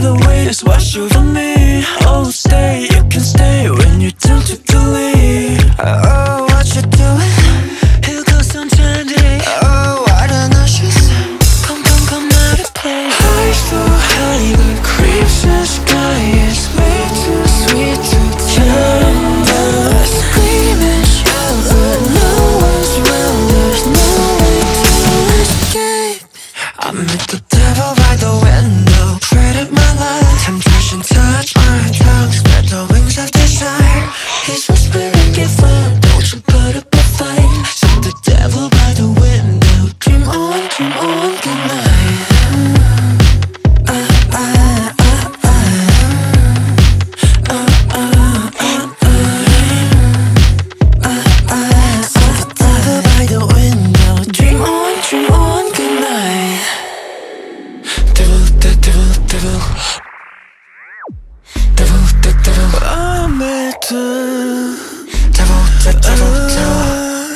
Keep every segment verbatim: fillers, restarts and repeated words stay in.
the way is what you for me. Oh, stay, you can stay when you're tempted to leave. Oh, what you doing? Here goes some trendy. Oh, I don't know, she's come, come, come out of place. High school Hollywood creeps, the sky is way too sweet to turn down. Screaming, shout, but no one's around. There's no way to escape. I met the devil by the window, traded my life. Temptation touch my tongue, spread the wings of desire. He's whispering, give up, don't you put up a fight. So the devil by the window, dream on, dream on, good night. Uh, uh, uh, uh, uh, uh, uh, uh, uh. So the devil by the window, dream on, dream on, good night. Devil, the devil, devil. Devil, the devil. I'm at the devil, the devil, devil.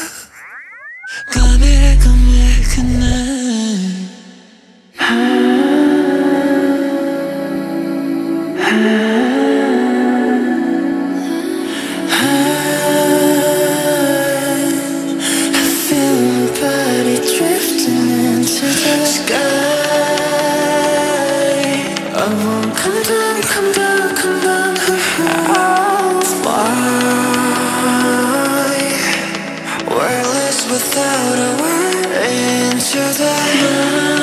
Come here, come here, good night. I feel my body drifting into the sky. I won't come down, come down, come down. I'll fly, wordless without a word, into the night.